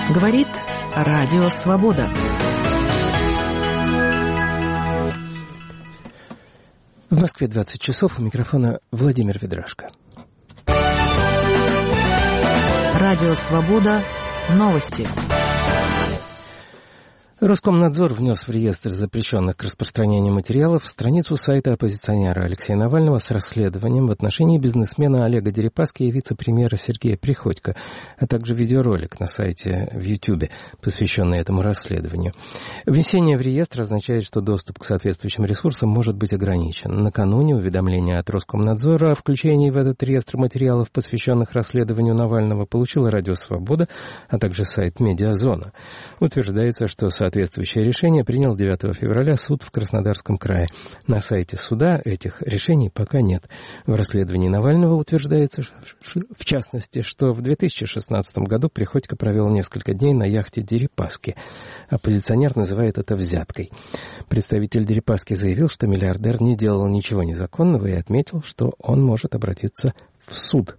Говорит Радио Свобода. В Москве 20 часов. У микрофона Владимир Ведрашко. Радио Свобода. Новости. Роскомнадзор внес в реестр запрещенных к распространению материалов страницу сайта оппозиционера Алексея Навального с расследованием в отношении бизнесмена Олега Дерипаски и вице-премьера Сергея Приходько, а также видеоролик на сайте в YouTube, посвященный этому расследованию. Внесение в реестр означает, что доступ к соответствующим ресурсам может быть ограничен. Накануне уведомление от Роскомнадзора о включении в этот реестр материалов, посвященных расследованию Навального, получила Радио Свобода, а также сайт Медиазона. Утверждается, что соответствующее решение принял 9 февраля суд в Краснодарском крае. На сайте суда этих решений пока нет. В расследовании Навального утверждается, в частности, что в 2016 году Приходько провел несколько дней на яхте Дерипаски. Оппозиционер называет это взяткой. Представитель Дерипаски заявил, что миллиардер не делал ничего незаконного и отметил, что он может обратиться в суд.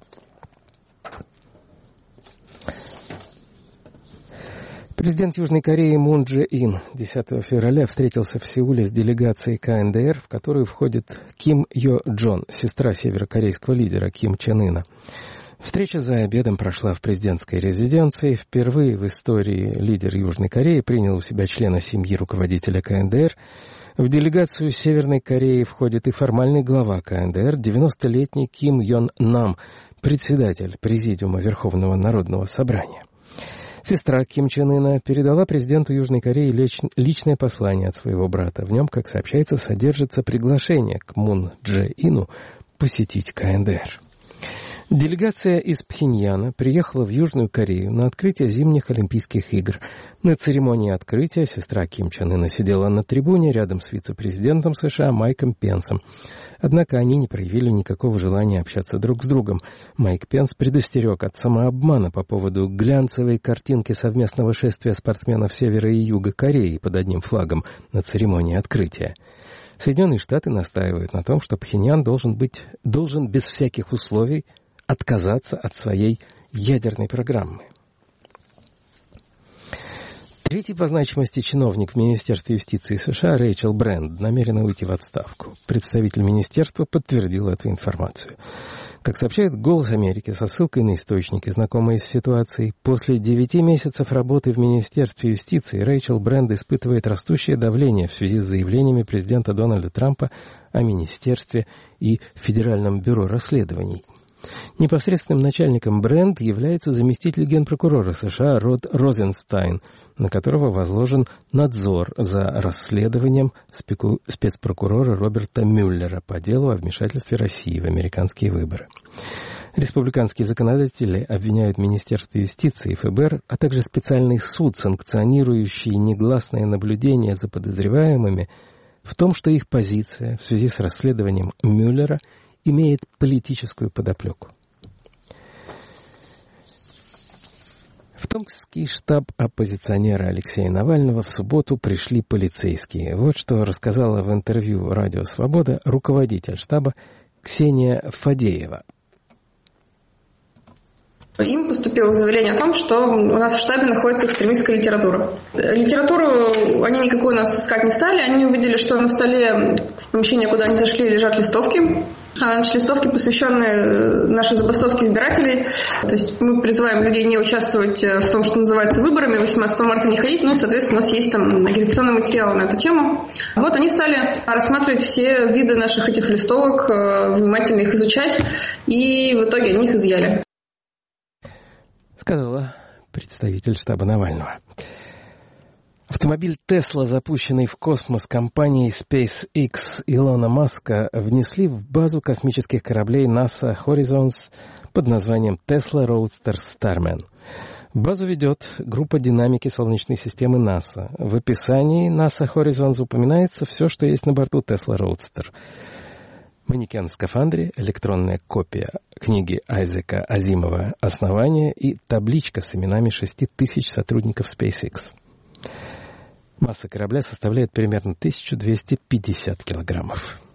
Президент Южной Кореи Мун Чжэ Ин 10 февраля встретился в Сеуле с делегацией КНДР, в которую входит Ким Йо Джон, сестра северокорейского лидера Ким Чен Ына. Встреча за обедом прошла в президентской резиденции. Впервые в истории лидер Южной Кореи принял у себя члена семьи руководителя КНДР. В делегацию Северной Кореи входит и формальный глава КНДР, 90-летний Ким Йон Нам, председатель Президиума Верховного Народного Собрания. Сестра Ким Чен Ына передала президенту Южной Кореи личное послание от своего брата. В нем, как сообщается, содержится приглашение к Мун Чжэ Ину посетить КНДР. Делегация из Пхеньяна приехала в Южную Корею на открытие зимних Олимпийских игр. На церемонии открытия сестра Ким Чен Ына сидела на трибуне рядом с вице-президентом США Майком Пенсом. Однако они не проявили никакого желания общаться друг с другом. Майк Пенс предостерег от самообмана по поводу глянцевой картинки совместного шествия спортсменов Севера и Юга Кореи под одним флагом на церемонии открытия. Соединенные Штаты настаивают на том, что Пхеньян должен без всяких условий отказаться от своей ядерной программы. Третий по значимости чиновник в Министерстве юстиции США Рэйчел Брэнд намерена уйти в отставку. Представитель министерства подтвердил эту информацию. Как сообщает «Голос Америки» со ссылкой на источники, знакомые с ситуацией, после 9 месяцев работы в Министерстве юстиции Рэйчел Брэнд испытывает растущее давление в связи с заявлениями президента Дональда Трампа о министерстве и Федеральном бюро расследований. Непосредственным начальником Брэнд является заместитель генпрокурора США Род Розенстайн, на которого возложен надзор за расследованием спецпрокурора Роберта Мюллера по делу о вмешательстве России в американские выборы. Республиканские законодатели обвиняют Министерство юстиции и ФБР, а также специальный суд, санкционирующий негласное наблюдение за подозреваемыми, в том, что их позиция в связи с расследованием Мюллера имеет политическую подоплеку. В Томский штаб оппозиционера Алексея Навального в субботу пришли полицейские. Вот что рассказала в интервью «Радио Свобода» руководитель штаба Ксения Фадеева. Им поступило заявление о том, что у нас в штабе находится экстремистская литература. Литературу они никакой у нас искать не стали. Они увидели, что на столе в помещении, куда они зашли, лежат листовки. Листовки, посвященные нашей забастовке избирателей. То есть мы призываем людей не участвовать в том, что называется выборами, 18 марта не ходить. Ну и, соответственно, у нас есть там агитационные материалы на эту тему. Вот они стали рассматривать все виды наших этих листовок, внимательно их изучать. И в итоге они их изъяли. Сказала представитель штаба Навального. Автомобиль Tesla, запущенный в космос компанией SpaceX Илона Маска, внесли в базу космических кораблей NASA Horizons под названием Tesla Roadster Starman. Базу ведет группа динамики Солнечной системы НАСА. В описании NASA Horizons упоминается все, что есть на борту Tesla Roadster. Манекен в скафандре, электронная копия книги Айзека Азимова «Основание» и табличка с именами 6000 сотрудников SpaceX. Масса корабля составляет примерно 1250 килограммов.